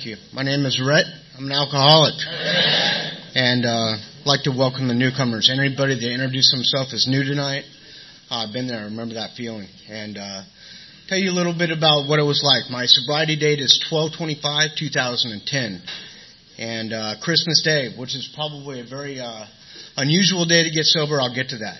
you. My name is Rhett. I'm an alcoholic. And I'd like to welcome the newcomers. Anybody that introduced himself as new tonight, I've been there. I remember that feeling. And tell you a little bit about what it was like. My sobriety date is 12/25/2010. And Christmas Day, which is probably a very unusual day to get sober. I'll get to that.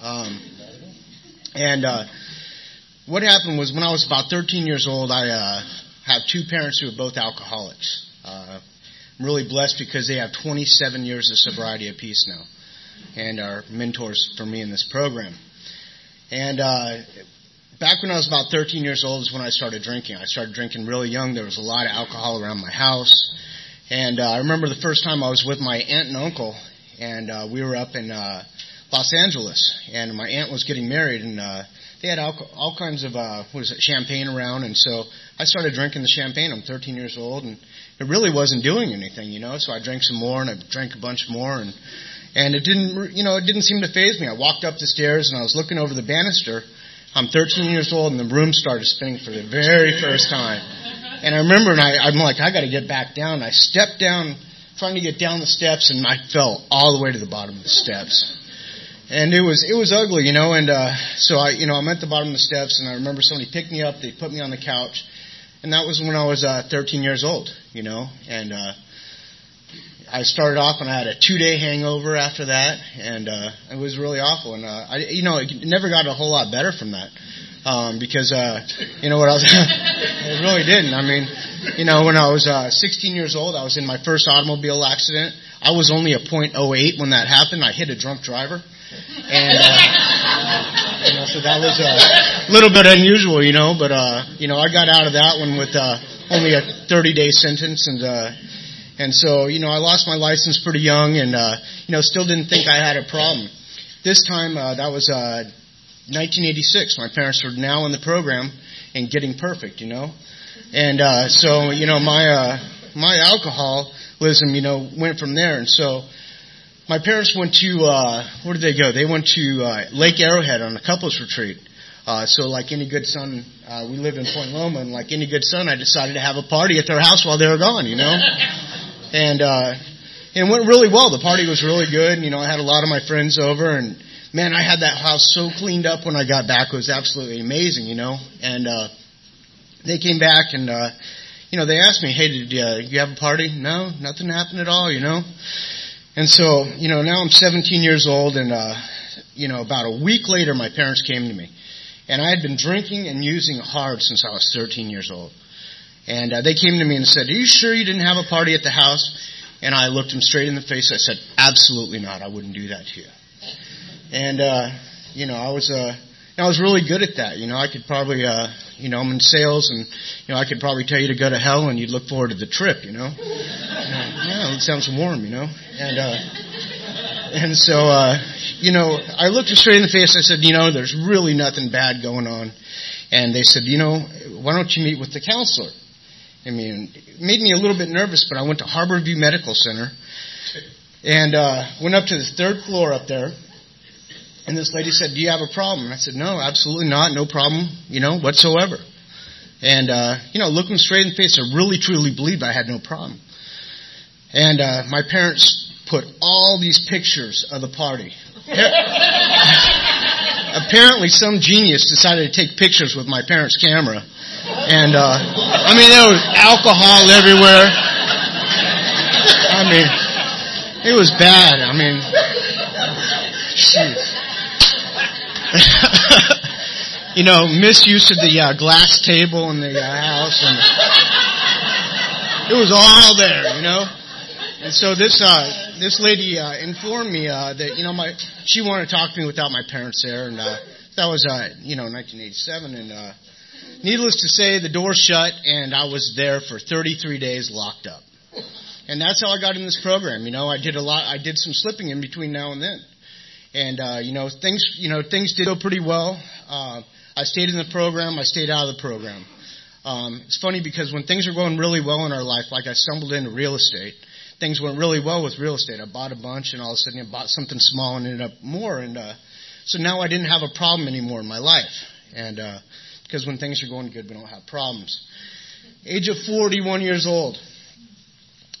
What happened was when I was about 13 years old, I have two parents who are both alcoholics. I'm really blessed because they have 27 years of sobriety apiece now and are mentors for me in this program. And back when I was about 13 years old is when I started drinking. I started drinking really young. There was a lot of alcohol around my house. And I remember the first time I was with my aunt and uncle, and we were up in Los Angeles, and my aunt was getting married, and they had all kinds of champagne around, and so I started drinking the champagne. I'm 13 years old, and it really wasn't doing anything, so I drank some more, and I drank a bunch more, and it didn't seem to faze me. I walked up the stairs, and I was looking over the banister. I'm 13 years old, and the room started spinning for the very first time. And I remember, I'm like, I got to get back down. I stepped down, trying to get down the steps, and I fell all the way to the bottom of the steps. And it was ugly, and so I'm at the bottom of the steps, and I remember somebody picked me up. They put me on the couch, and that was when I was 13 years old, and I started off, and I had a 2-day hangover after that, and it was really awful, and it never got a whole lot better from that. Because what else? It really didn't. I mean, when I was 16 years old, I was in my first automobile accident. I was only a .08 when that happened. I hit a drunk driver, and so that was a little bit unusual, but I got out of that one with only a 30-day sentence, and so I lost my license pretty young, and still didn't think I had a problem. This time, that was 1986. My parents were now in the program and getting perfect, and so my alcoholism went from there, and so my parents went to where did they go? They went to Lake Arrowhead on a couples retreat. So like any good son, we live in Point Loma, and like any good son, I decided to have a party at their house while they were gone, and it went really well. The party was really good, and I had a lot of my friends over, and man, I had that house so cleaned up when I got back. It was absolutely amazing, And they came back and, they asked me, hey, did you have a party? No, nothing happened at all, And so, now I'm 17 years old and, about a week later, my parents came to me. And I had been drinking and using hard since I was 13 years old. And they came to me and said, are you sure you didn't have a party at the house? And I looked them straight in the face. I said, absolutely not. I wouldn't do that to you. And, I was really good at that. I could probably, I'm in sales and, I could probably tell you to go to hell and you'd look forward to the trip, Yeah, it sounds warm, And so, I looked them straight in the face. I said, there's really nothing bad going on. And they said, why don't you meet with the counselor? I mean, it made me a little bit nervous, but I went to Harborview Medical Center and, went up to the 3rd floor up there. And this lady said, do you have a problem? And I said, no, absolutely not. No problem, whatsoever. And, looking straight in the face, I really, truly believed I had no problem. And, my parents put all these pictures of the party. Apparently some genius decided to take pictures with my parents' camera. And, there was alcohol everywhere. It was bad. Jeez. Misuse of the glass table in the house, and it was all there, And so this lady informed me that she wanted to talk to me without my parents there, and that was 1987, and needless to say, the door shut, and I was there for 33 days locked up, and that's how I got in this program. I did some slipping in between now and then. And, things did go pretty well. I stayed in the program. I stayed out of the program. It's funny because when things are going really well in our life, like I stumbled into real estate, things went really well with real estate. I bought a bunch, and all of a sudden I bought something small and ended up more. And so now I didn't have a problem anymore in my life. And because when things are going good, we don't have problems. Age of 41 years old.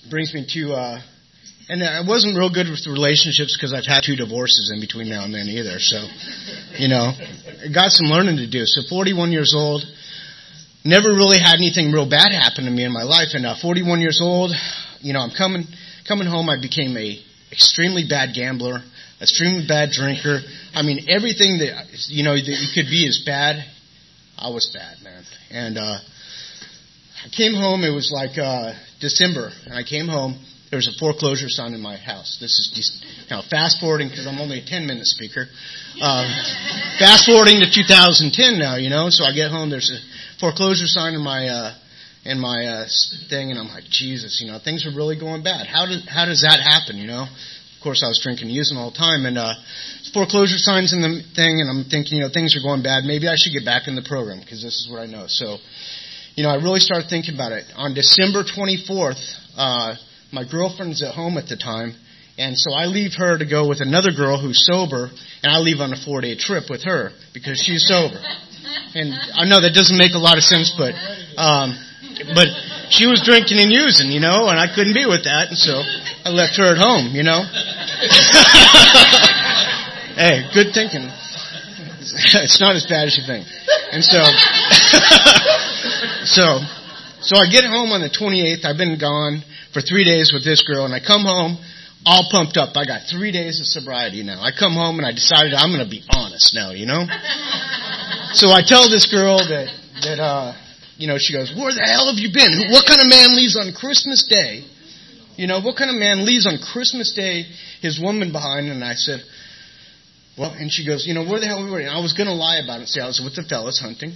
brings me to, and I wasn't real good with relationships because I've had 2 divorces in between now and then either. So, I got some learning to do. So 41 years old, never really had anything real bad happen to me in my life. And 41 years old, I'm coming home. I became a extremely bad gambler, extremely bad drinker. I mean, everything that, that you could be is bad. I was bad, man. And I came home. It was like December, and I came home. There was a foreclosure sign in my house. This is fast forwarding because I'm only a 10-minute speaker. Fast forwarding to 2010 now, So I get home. There's a foreclosure sign in my thing, and I'm like, Jesus, things are really going bad. How does that happen? Of course, I was drinking and using all the time, and foreclosure signs in the thing, and I'm thinking, things are going bad. Maybe I should get back in the program because this is what I know. So, I really started thinking about it. On December 24th, my girlfriend's at home at the time, and so I leave her to go with another girl who's sober, and I leave on a 4-day trip with her because she's sober. And I know that doesn't make a lot of sense, but she was drinking and using, and I couldn't be with that, and so I left her at home, Hey, good thinking. It's not as bad as you think. And so I get home on the 28th. I've been gone for 3 days with this girl, and I come home all pumped up. I got 3 days of sobriety now. I come home and I decided I'm going to be honest now, So I tell this girl that she goes, where the hell have you been? What kind of man leaves on Christmas Day? What kind of man leaves on Christmas Day his woman behind? And I said, well, and she goes, where the hell were we? And I was going to lie about it and say I was with the fellas hunting,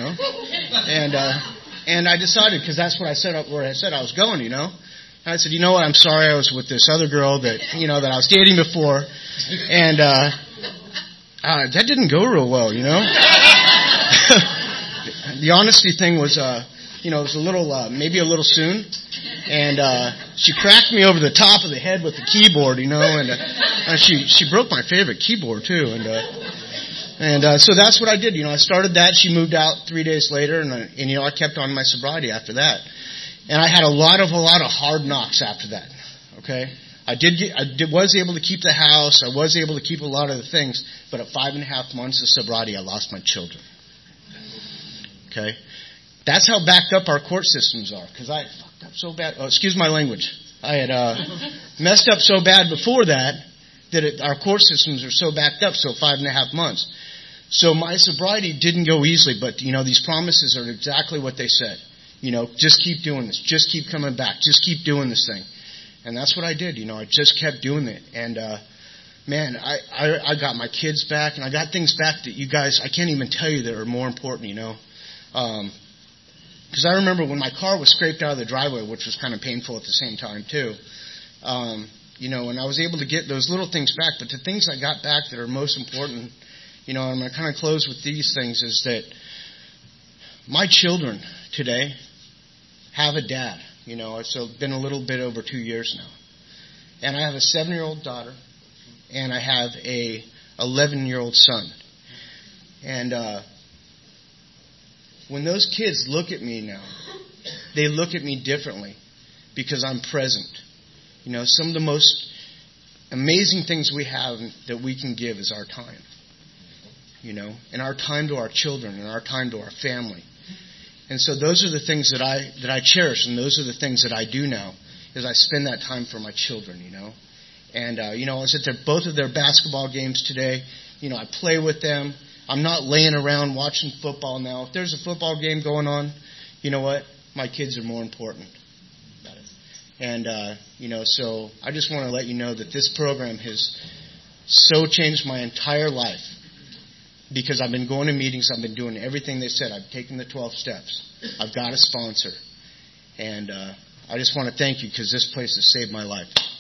And I decided, because that's what I said, where I said I was going, And I said, what, I'm sorry, I was with this other girl that, that I was dating before. And that didn't go real well, The honesty thing was, it was a little, maybe a little soon. And she cracked me over the top of the head with the keyboard, and she broke my favorite keyboard, too. And so that's what I did. I started that. She moved out 3 days later, and I kept on my sobriety after that. And I had a lot of hard knocks after that. Okay, I was able to keep the house. I was able to keep a lot of the things, but at 5.5 months of sobriety, I lost my children. Okay, that's how backed up our court systems are. Because I fucked up so bad. Oh, excuse my language. I had messed up so bad before that our court systems are so backed up. So 5.5 months. So my sobriety didn't go easily, but these promises are exactly what they said. Just keep doing this. Just keep coming back. Just keep doing this thing. And that's what I did. I just kept doing it. And, man, I got my kids back, and I got things back that you guys, I can't even tell you that are more important, Because I remember when my car was scraped out of the driveway, which was kind of painful at the same time, too. And I was able to get those little things back. But the things I got back that are most important, and I'm going to kind of close with these things, is that my children today have a dad. It's been a little bit over 2 years now. And I have a 7-year-old daughter, and I have a 11-year-old son. And when those kids look at me now, they look at me differently because I'm present. Some of the most amazing things we have that we can give is our time. And our time to our children and our time to our family. And so those are the things that I cherish, and those are the things that I do now, is I spend that time for my children, And, I was at both of their basketball games today. I play with them. I'm not laying around watching football now. If there's a football game going on, you know what? My kids are more important. And, so I just want to let you know that this program has so changed my entire life. Because I've been going to meetings, I've been doing everything they said. I've taken the 12 steps. I've got a sponsor. And I just want to thank you because this place has saved my life.